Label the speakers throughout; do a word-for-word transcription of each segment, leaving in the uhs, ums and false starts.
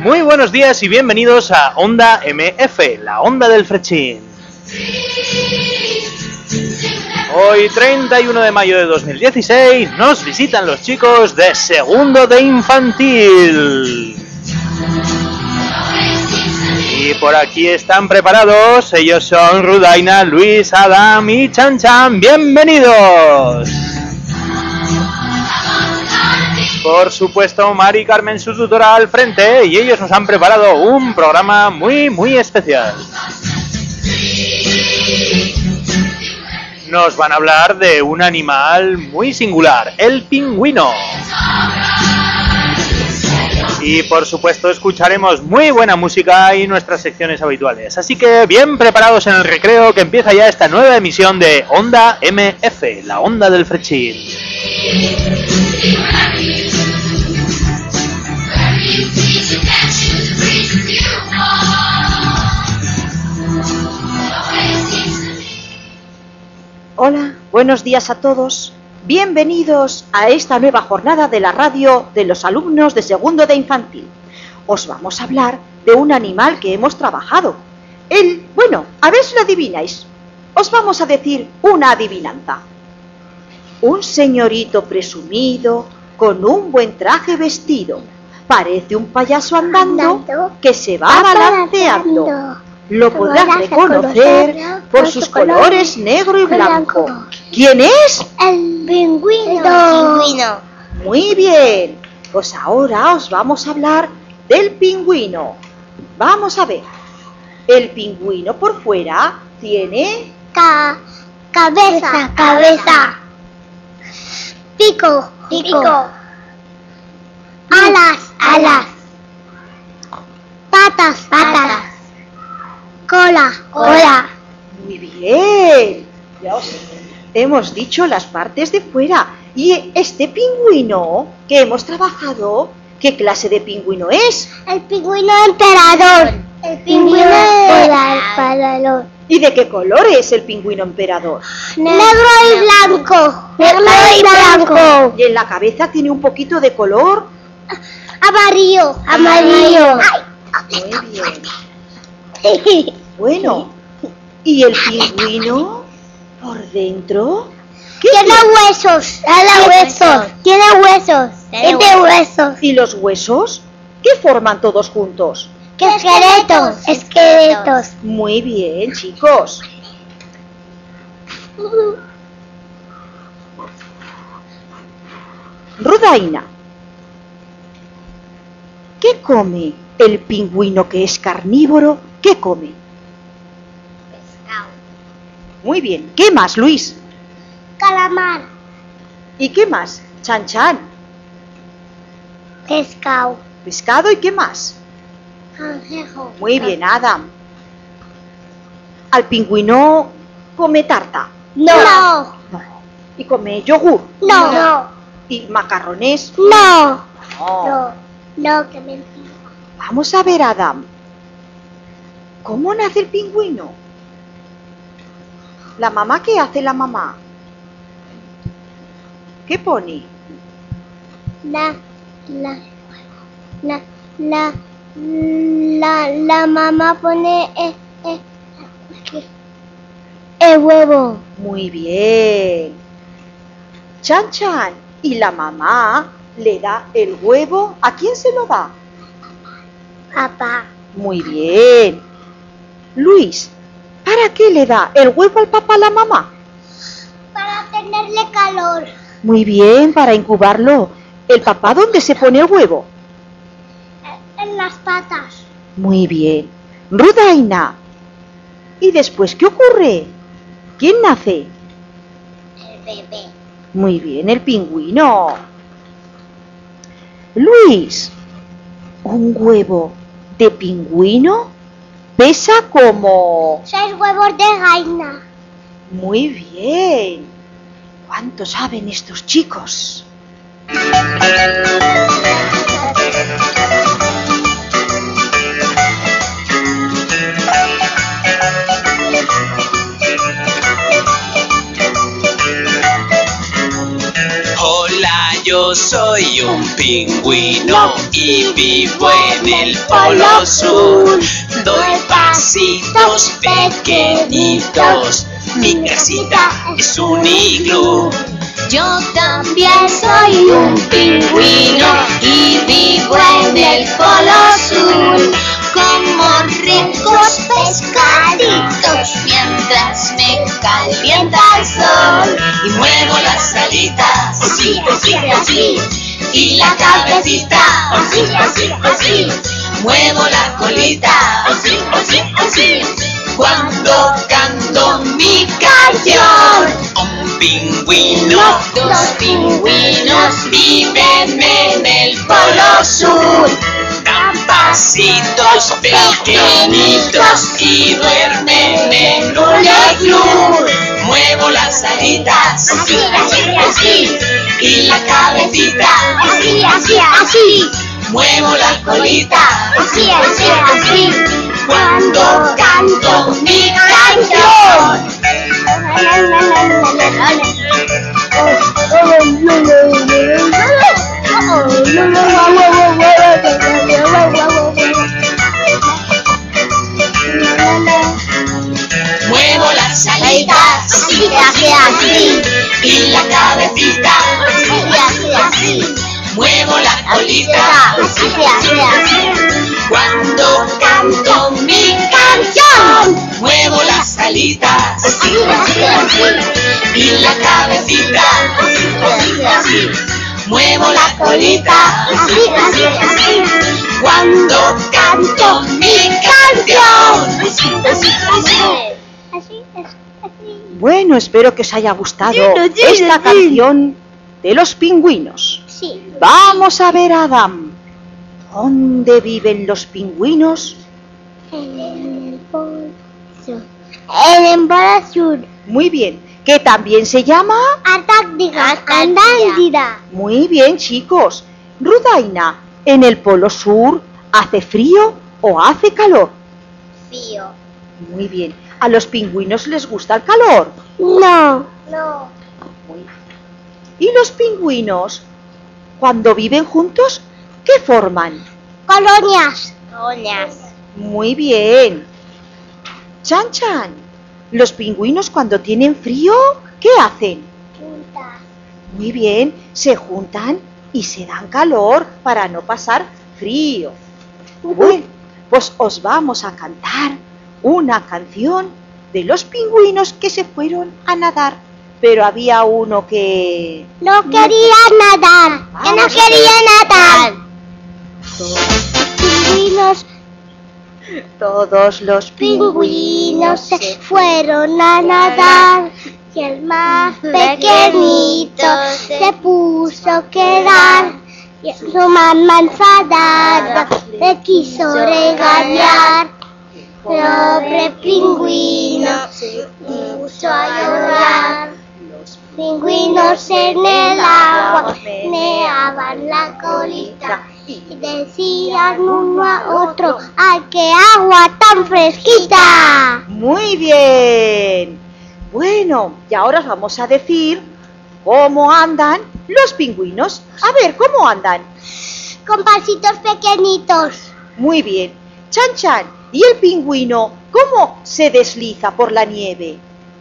Speaker 1: Muy buenos días y bienvenidos a Onda M F, la onda del Frechín. Hoy, treinta y uno de mayo de dos mil dieciséis, nos visitan los chicos de segundo de infantil. Y por aquí están preparados, ellos son Rudaina, Luis, Adam y Chan Chan. ¡Bienvenidos! Por supuesto, Mari Carmen, su tutora, al frente, y ellos nos han preparado un programa muy, muy especial. Nos van a hablar de un animal muy singular, el pingüino. Y por supuesto escucharemos muy buena música y nuestras secciones habituales. Así que bien preparados en el recreo, que empieza ya esta nueva emisión de Onda M F, la onda del Frechín.
Speaker 2: Hola, buenos días a todos. Bienvenidos a esta nueva jornada de la radio de los alumnos de segundo de infantil. Os vamos a hablar de un animal que hemos trabajado. El, bueno, a ver si lo adivináis. Os vamos a decir una adivinanza. Un señorito presumido, con un buen traje vestido. Parece un payaso andando que se va balanceando. Lo podrás reconocer por sus colores negro y blanco. ¿Quién es?
Speaker 3: El pingüino.
Speaker 4: El pingüino.
Speaker 2: Muy bien. Pues ahora os vamos a hablar del pingüino. Vamos a ver. El pingüino por fuera tiene...
Speaker 3: Ca cabeza, cabeza. Pico, pico. Alas, alas. Patas, patas. Cola, cola.
Speaker 2: Muy bien. Ya os hemos dicho las partes de fuera. Y este pingüino que hemos trabajado, ¿qué clase de pingüino es?
Speaker 3: El pingüino emperador. El pingüino emperador.
Speaker 2: ¿Y de qué color es el pingüino emperador?
Speaker 3: Negro y blanco. Negro y blanco.
Speaker 2: Y en la cabeza tiene un poquito de color
Speaker 3: amarillo. Amarillo.
Speaker 2: Muy bien. Bueno, ¿y el pingüino por dentro?
Speaker 3: Tiene huesos. Tiene huesos. Tiene huesos. Tiene huesos.
Speaker 2: ¿Y los huesos? ¿Qué forman todos juntos?
Speaker 3: Esqueletos. Esqueletos.
Speaker 2: Muy bien, chicos. Rudaina, ¿qué come el pingüino que es carnívoro? ¿Qué come?
Speaker 3: Pescado.
Speaker 2: Muy bien. ¿Qué más, Luis?
Speaker 3: Calamar.
Speaker 2: ¿Y qué más? Chan Chan.
Speaker 3: Pescado.
Speaker 2: Pescado, ¿y qué más?
Speaker 3: Cangrejo.
Speaker 2: Muy bien, Adam. ¿Al pingüino come tarta?
Speaker 3: No.
Speaker 2: No. ¿Y come yogur?
Speaker 3: No. No.
Speaker 2: ¿Y macarrones?
Speaker 3: No.
Speaker 2: No.
Speaker 3: No. No, que mentira.
Speaker 2: Vamos a ver, Adam. ¿Cómo nace el pingüino? ¿La mamá qué hace la mamá? ¿Qué pone?
Speaker 3: La, la, la, la, la, la mamá pone eh, eh, el huevo.
Speaker 2: Muy bien. Chan Chan. ¿Y la mamá le da el huevo? ¿A quién se lo da?
Speaker 3: Papá.
Speaker 2: Muy bien. Luis, ¿para qué le da el huevo al papá a la mamá?
Speaker 3: Para tenerle calor.
Speaker 2: Muy bien, para incubarlo. ¿El papá dónde se pone el huevo?
Speaker 3: En las patas.
Speaker 2: Muy bien. Rudaina. ¿Y después qué ocurre? ¿Quién nace?
Speaker 3: El bebé.
Speaker 2: Muy bien, el pingüino. Luis, ¿un huevo de pingüino pesa como...?
Speaker 3: Seis huevos de gallina.
Speaker 2: Muy bien. ¿Cuánto saben estos chicos?
Speaker 5: Hola, yo
Speaker 4: Yo soy un pingüino y vivo en el Polo Sur. Doy pasitos pequeñitos, mi casita es un iglú.
Speaker 3: Yo también soy un pingüino y vivo en el Polo Sur. Como ricos pescaditos mientras me calienta el sol.
Speaker 4: Y muevo las alitas, así, así, así. Y la cabecita, así, así, así. Muevo la colita, así, así, así. Cuando canto mi canción. Un pingüino, dos pingüinos viven en el Polo Sur. Dan pasitos pequeñitos y duermen en un iglú. Muevo las alitas, así, así, así. Y la cabecita, así, así, así. Muevo la colita, así, así, así. Cuando canto mi canción. Muevo las alitas, así, así, así. Y la cabecita, así, así, así. Muevo la colita, así, así, así. Cuando canto mi canción. Muevo las alitas, así, así, así. Y la cabecita, así, así, así. Muevo la colita, así, así, así. Cuando canto mi canción. Así, así, así.
Speaker 3: Así, así.
Speaker 2: Bueno, espero que os haya gustado esta canción de los pingüinos.
Speaker 3: Sí.
Speaker 2: Vamos a ver, Adam. ¿Dónde viven los pingüinos?
Speaker 3: En el Polo Sur. En el Polo Sur.
Speaker 2: Muy bien. ¿Que también se llama?
Speaker 3: Antártida. Antártida.
Speaker 2: Muy bien, chicos. Rudaina, ¿en el Polo Sur hace frío o hace calor?
Speaker 3: Frío.
Speaker 2: Muy bien. ¿A los pingüinos les gusta el calor?
Speaker 3: No. No.
Speaker 2: Muy bien. ¿Y los pingüinos, cuando viven juntos, qué forman?
Speaker 3: Colonias. Colonias.
Speaker 2: Muy bien. Chan Chan, ¿los pingüinos cuando tienen frío, qué hacen?
Speaker 3: Juntas.
Speaker 2: Muy bien, se juntan y se dan calor para no pasar frío. Bueno, pues os vamos a cantar una canción de los pingüinos que se fueron a nadar. Pero había uno que...
Speaker 3: No quería nadar. Que no
Speaker 2: Vamos a
Speaker 3: quería nadar.
Speaker 2: Todos,
Speaker 3: Pingüinos,
Speaker 2: todos los
Speaker 3: pingüinos se fueron a nadar. Y el más pequeñito se puso a quedar. Y su mamá enfadada le quiso regañar. Pobre pingüino se puso a llorar. Pingüinos en el agua meneaban la colita y decían uno a otro: ¡ay, qué agua tan fresquita!
Speaker 2: Muy bien. Bueno, y ahora os vamos a decir cómo andan los pingüinos. A ver, ¿cómo andan?
Speaker 3: Con pasitos pequeñitos.
Speaker 2: Muy bien. Chan Chan, ¿y el pingüino cómo se desliza por la nieve?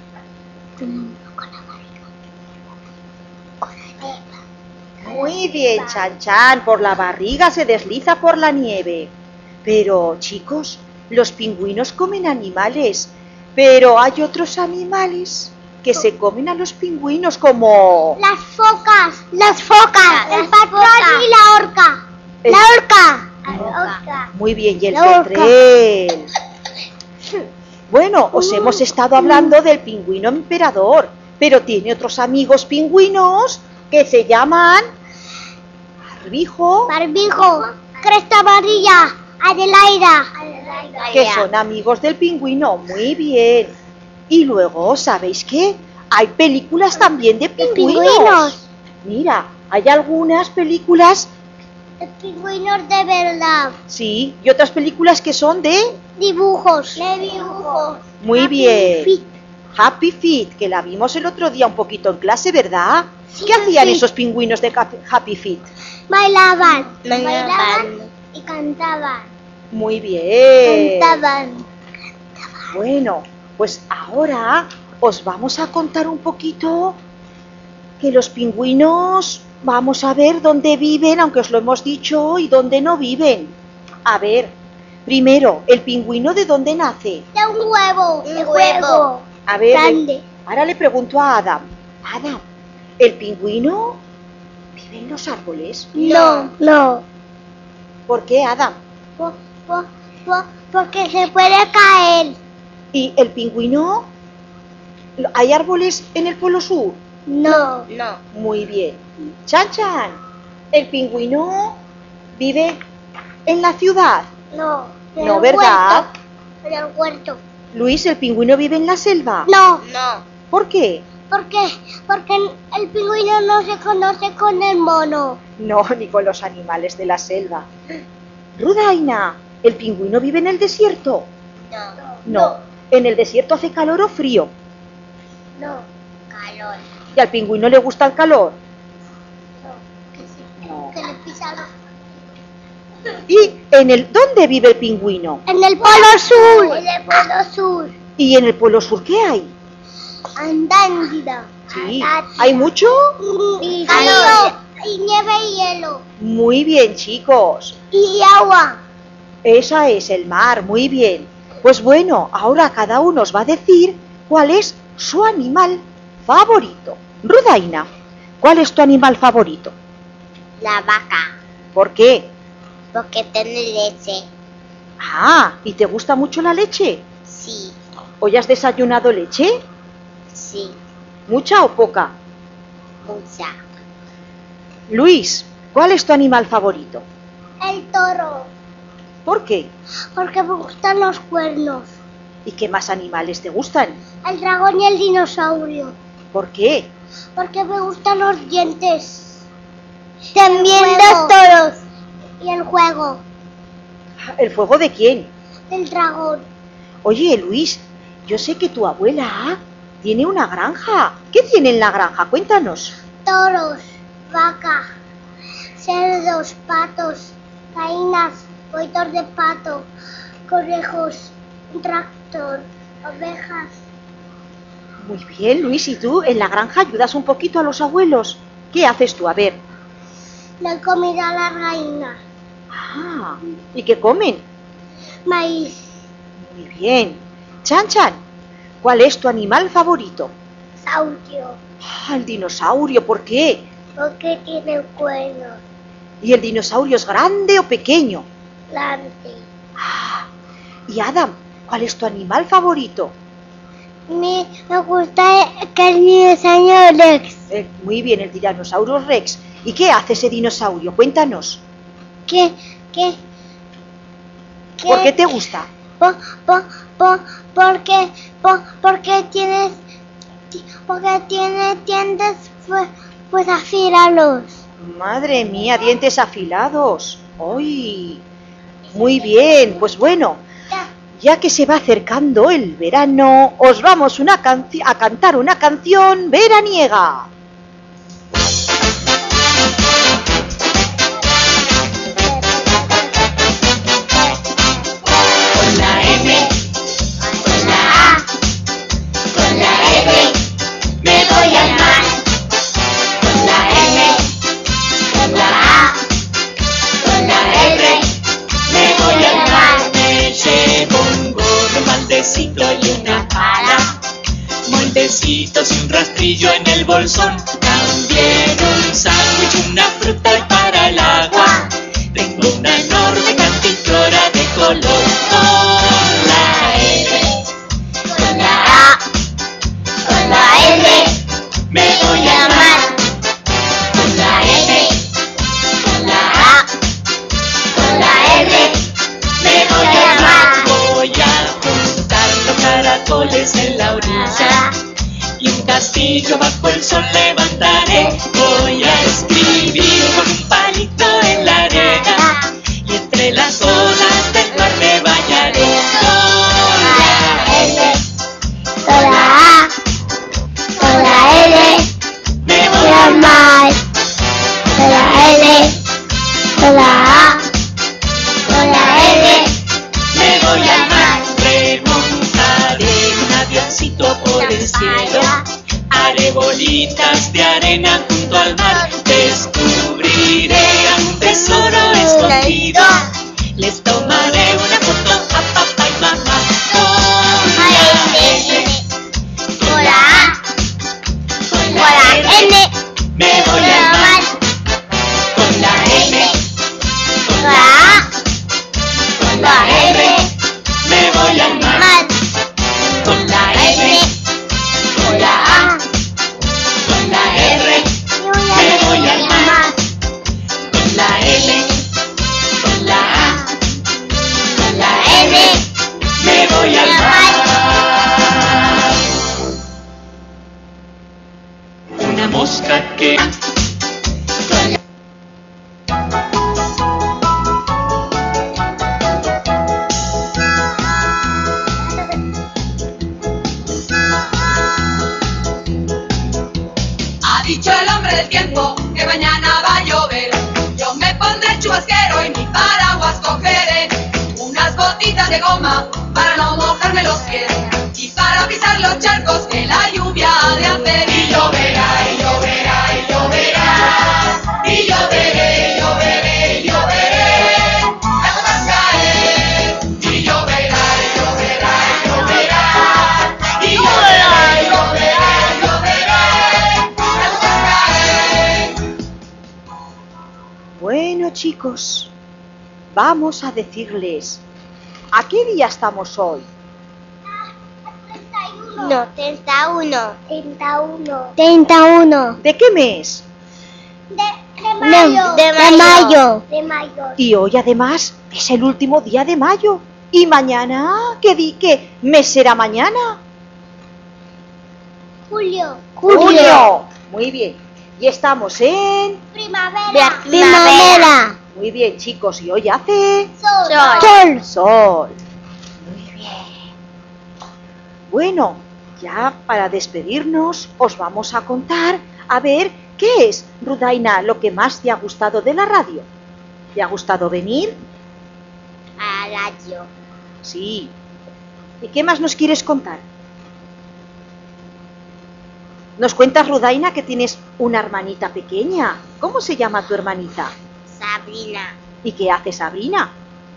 Speaker 2: Muy bien, Chan Chan, por la barriga se desliza por la nieve. Pero, chicos, los pingüinos comen animales, pero hay otros animales que se comen a los pingüinos, como...
Speaker 3: Las focas. Las focas. El patrón y la orca.
Speaker 2: El-
Speaker 3: La orca. La orca.
Speaker 2: Muy bien, y el
Speaker 3: La orca.
Speaker 2: petrel. Bueno, os hemos estado hablando del pingüino emperador, pero tiene otros amigos pingüinos que se llaman Barbijo,
Speaker 3: Barbijo. Cresta amarilla. Adelaida.
Speaker 2: que son amigos del pingüino. Muy bien. Y luego, ¿sabéis qué? Hay películas también de pingüinos.
Speaker 3: pingüinos.
Speaker 2: Mira, hay algunas películas,
Speaker 3: Los pingüinos de verdad.
Speaker 2: sí, y otras películas que son de...
Speaker 3: Dibujos. De dibujos.
Speaker 2: Muy bien.
Speaker 3: Fi-
Speaker 2: Happy Feet, que la vimos el otro día un poquito en clase, ¿verdad?
Speaker 3: Sí,
Speaker 2: ¿Qué hacían
Speaker 3: sí.
Speaker 2: esos pingüinos de Happy- Happy Feet?
Speaker 3: Bailaban.
Speaker 4: Bailaban.
Speaker 3: Bailaban y cantaban.
Speaker 2: Muy bien.
Speaker 3: Cantaban.
Speaker 2: Bueno, pues ahora os vamos a contar un poquito que los pingüinos, vamos a ver dónde viven, aunque os lo hemos dicho, y dónde no viven. A ver, primero, ¿el pingüino de dónde nace?
Speaker 3: De un huevo.
Speaker 4: Un
Speaker 3: de
Speaker 4: huevo.
Speaker 2: A ver,
Speaker 3: Grande.
Speaker 2: ahora le pregunto a Adam. Adam, ¿el pingüino vive en los árboles?
Speaker 3: No. No.
Speaker 2: ¿Por qué, Adam?
Speaker 3: Po- po- po- porque se puede caer.
Speaker 2: ¿Y el pingüino? ¿Hay árboles en el Polo Sur?
Speaker 3: No.
Speaker 4: No.
Speaker 2: Muy bien. Chan Chan, ¿el pingüino vive en la ciudad?
Speaker 3: No. En
Speaker 2: No,
Speaker 3: el
Speaker 2: ¿verdad?
Speaker 3: huerto. En el huerto.
Speaker 2: Luis, ¿el pingüino vive en la selva?
Speaker 3: No.
Speaker 4: No.
Speaker 2: ¿Por qué?
Speaker 3: Porque, porque el pingüino no se conoce con el mono.
Speaker 2: No, ni con los animales de la selva. Rudaina, ¿el pingüino vive en el desierto?
Speaker 4: No.
Speaker 2: No. ¿En el desierto hace calor o frío?
Speaker 3: No.
Speaker 4: Calor.
Speaker 2: ¿Y al pingüino le gusta el calor?
Speaker 3: No. Que, sí,
Speaker 2: No.
Speaker 3: que le pisa los...
Speaker 2: ¿Y en el dónde vive el pingüino?
Speaker 3: En el polo sur. En el polo sur.
Speaker 2: ¿Y en el Polo Sur qué hay?
Speaker 3: Andándida.
Speaker 2: Sí. ¿Hay mucho?
Speaker 3: Y
Speaker 4: calor.
Speaker 3: frío, y nieve y hielo.
Speaker 2: Muy bien, chicos.
Speaker 3: Y agua.
Speaker 2: Esa es el mar, muy bien. Pues bueno, ahora cada uno os va a decir cuál es su animal favorito. Rudaina, ¿cuál es tu animal favorito?
Speaker 4: La vaca.
Speaker 2: ¿Por qué?
Speaker 4: Porque tiene leche.
Speaker 2: Ah, ¿y te gusta mucho la leche?
Speaker 4: Sí.
Speaker 2: ¿Hoy has desayunado leche?
Speaker 4: Sí.
Speaker 2: ¿Mucha o poca?
Speaker 4: Mucha.
Speaker 2: Luis, ¿cuál es tu animal favorito?
Speaker 3: El toro.
Speaker 2: ¿Por qué?
Speaker 3: Porque me gustan los cuernos.
Speaker 2: ¿Y qué más animales te gustan?
Speaker 3: El dragón y el dinosaurio.
Speaker 2: ¿Por qué?
Speaker 3: Porque me gustan los dientes. También los toros. Y el juego
Speaker 2: ¿El fuego de quién?
Speaker 3: del dragón.
Speaker 2: Oye, Luis, yo sé que tu abuela tiene una granja. ¿Qué tiene en la granja? Cuéntanos.
Speaker 3: Toros, vaca, cerdos, patos, gallinas, pollitos de pato, conejos, un tractor, ovejas.
Speaker 2: Muy bien, Luis, ¿y tú en la granja ayudas un poquito a los abuelos? ¿Qué haces tú? A ver.
Speaker 3: Le comida a las gallinas.
Speaker 2: Ah, ¿y qué comen?
Speaker 3: Maíz,
Speaker 2: Muy bien. Chan Chan, ¿cuál es tu animal favorito?
Speaker 3: saurio,
Speaker 2: Ah, el dinosaurio, ¿por qué?
Speaker 3: porque tiene cuernos,
Speaker 2: ¿Y el dinosaurio es grande o pequeño?
Speaker 3: grande.
Speaker 2: Ah, y Adam, ¿cuál es tu animal favorito?
Speaker 3: Me, me gusta que el dinosaurio Rex.
Speaker 2: Eh, muy bien, el Tyrannosaurus Rex. ¿Y qué hace ese dinosaurio? Cuéntanos.
Speaker 3: Que, que, que,
Speaker 2: ¿Por qué te gusta?
Speaker 3: po, po, po, porque, po, porque tienes, ti- porque tiene dientes pues, pues afilados.
Speaker 2: Madre mía, dientes afilados. ¡Ay! Muy bien, pues bueno, ya que se va acercando el verano, os vamos una canci- a cantar una canción veraniega.
Speaker 4: Con la M, con la A, con la R, me voy al mar. Con la M, con la A, con la R, me voy al mar. Me llevo un gorro, maldecito y una pala. Moldecitos y un rastrillo en el bolsón. También un sándwich, una fruta y para el agua. Tengo una enorme cantimplora de color. Con la R, con la A, con la R, me voy a amar. Con la M, con la A, con la R, me voy a amar. Voy a juntar los caracoles en la orilla y un castillo bajo el sol levantaré. Voy a escribir con un palito en la arena y entre las olas del mar me bañaré. Con la L,
Speaker 3: Con la A,
Speaker 5: avioncito por el cielo. Haré bolitas de arena junto al mar. Descubriré un tesoro escondido. Les tomaré una foto a papá y mamá. Con la L,
Speaker 3: Con la A,
Speaker 5: con
Speaker 3: con la
Speaker 5: la
Speaker 3: N,
Speaker 5: R, me voy al mar. Con la M,
Speaker 3: con la A,
Speaker 5: con la R, me voy al mar.
Speaker 3: mar,
Speaker 5: Con la M, con la A, con la R, me voy al mar. Con la L, con la A, con la R, me voy al mar. Una mosca que
Speaker 6: Ha dicho el hombre del tiempo que mañana va a llover. Yo me pondré el chubasquero y mi paraguas cogeré. Unas botitas de goma para no mojarme los pies. Y para pisar los charcos que la lluvia ha de hacer. Y lloverá, y lloverá, y lloverá. Y lloveré, y lloveré, y lloveré. Las gotas caen. Y lloverá, y lloverá, y lloverá. Y lloverá, y lloverá, y lloveré. Las gotas caen.
Speaker 2: Bueno, chicos, vamos a decirles, ¿a qué día estamos hoy?
Speaker 3: no, treinta y uno, treinta y uno, treinta y uno,
Speaker 2: ¿De qué mes?
Speaker 3: de, de mayo, de, de mayo, de mayo,
Speaker 2: Y hoy además es el último día de mayo. ¿Y mañana? ¿Qué, di qué mes será mañana?
Speaker 3: julio,
Speaker 2: Muy bien. Y estamos en...
Speaker 3: primavera, primavera,
Speaker 2: Muy bien, chicos. ¿Y hoy hace?
Speaker 3: sol,
Speaker 2: Sol. Sol. Muy bien. Bueno, ya para despedirnos os vamos a contar, a ver, ¿qué es, Rudaina, lo que más te ha gustado de la radio? ¿Te ha gustado venir?
Speaker 3: a radio,
Speaker 2: Sí. ¿Y qué más nos quieres contar? Nos cuentas, Rudaina, que tienes una hermanita pequeña. ¿Cómo se llama tu hermanita?
Speaker 3: Sabrina,
Speaker 2: ¿Y qué hace Sabrina?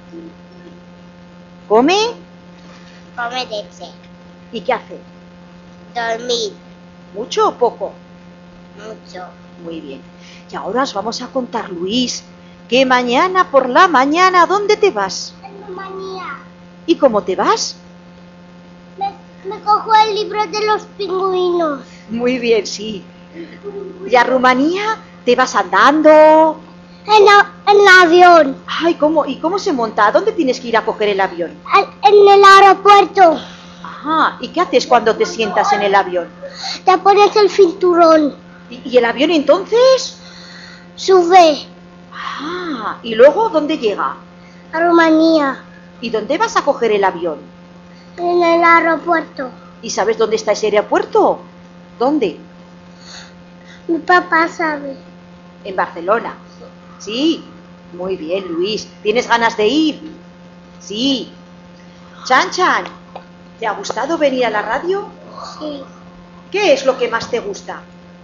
Speaker 2: ¿Come?
Speaker 3: come leche,
Speaker 2: ¿Y qué hace?
Speaker 3: dormir,
Speaker 2: ¿Mucho o poco?
Speaker 3: mucho,
Speaker 2: Muy bien. Y ahora os vamos a contar, Luis, que mañana por la mañana, ¿dónde te vas?
Speaker 3: en Rumanía,
Speaker 2: ¿Y cómo te vas?
Speaker 3: me, me cojo el libro de los pingüinos,
Speaker 2: Muy bien, sí. ¿Y a Rumanía te vas andando?
Speaker 3: en, a- en el avión,
Speaker 2: Ay, ¿cómo? ¿Y cómo se monta? ¿Dónde tienes que ir a coger el avión?
Speaker 3: al- en el aeropuerto,
Speaker 2: Ajá. ¿Y qué haces cuando te sientas en el avión?
Speaker 3: te pones el cinturón,
Speaker 2: ¿Y, y el avión entonces?
Speaker 3: sube
Speaker 2: Ah, ¿y luego dónde llega?
Speaker 3: a Rumanía,
Speaker 2: ¿Y dónde vas a coger el avión?
Speaker 3: en el aeropuerto,
Speaker 2: ¿Y sabes dónde está ese aeropuerto? ¿Dónde?
Speaker 3: mi papá sabe,
Speaker 2: En Barcelona. Sí. Muy bien, Luis. ¿Tienes ganas de ir? Sí. Chan Chan, ¿te ha gustado venir a la radio?
Speaker 3: sí,
Speaker 2: ¿Qué es lo que más te gusta?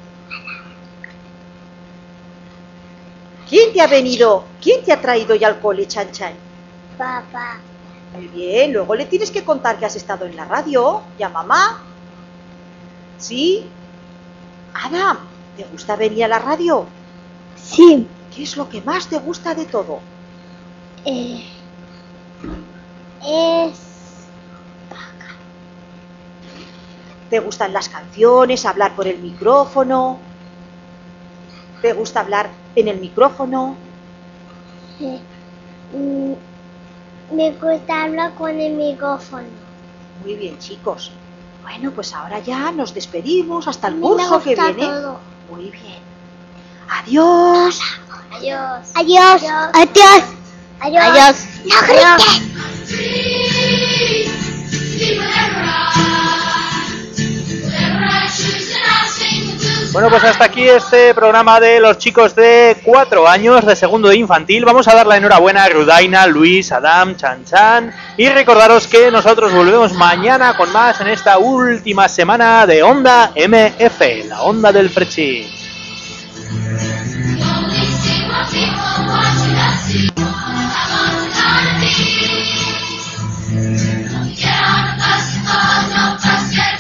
Speaker 2: ¿Quién te ha venido? ¿Quién te ha traído ya al cole, Chan Chan?
Speaker 3: papá,
Speaker 2: Muy bien, luego le tienes que contar que has estado en la radio. ¿Y a mamá? ¿Sí? Adam, ¿te gusta venir a la radio?
Speaker 3: sí,
Speaker 2: ¿Qué es lo que más te gusta de todo?
Speaker 3: eh, es,
Speaker 2: ¿Te gustan las canciones, hablar por el micrófono? ¿Te gusta hablar en el micrófono?
Speaker 3: eh, mm, me gusta hablar con el micrófono,
Speaker 2: Muy bien, chicos. Bueno, pues ahora ya nos despedimos hasta
Speaker 3: a
Speaker 2: el
Speaker 3: mí me
Speaker 2: curso que
Speaker 3: gusta
Speaker 2: viene.
Speaker 3: todo.
Speaker 2: Muy bien. Adiós.
Speaker 3: Adiós. Adiós. Adiós. Adiós. Adiós. No grites.
Speaker 1: Bueno, pues hasta aquí este programa de los chicos de cuatro años de segundo de infantil. Vamos a dar la enhorabuena a Rudaina, Luis, Adam, Chan Chan. Y recordaros que nosotros volvemos mañana con más en esta última semana de Onda M F, la onda del Frechi.
Speaker 5: Get on the bus, oh no, bus, get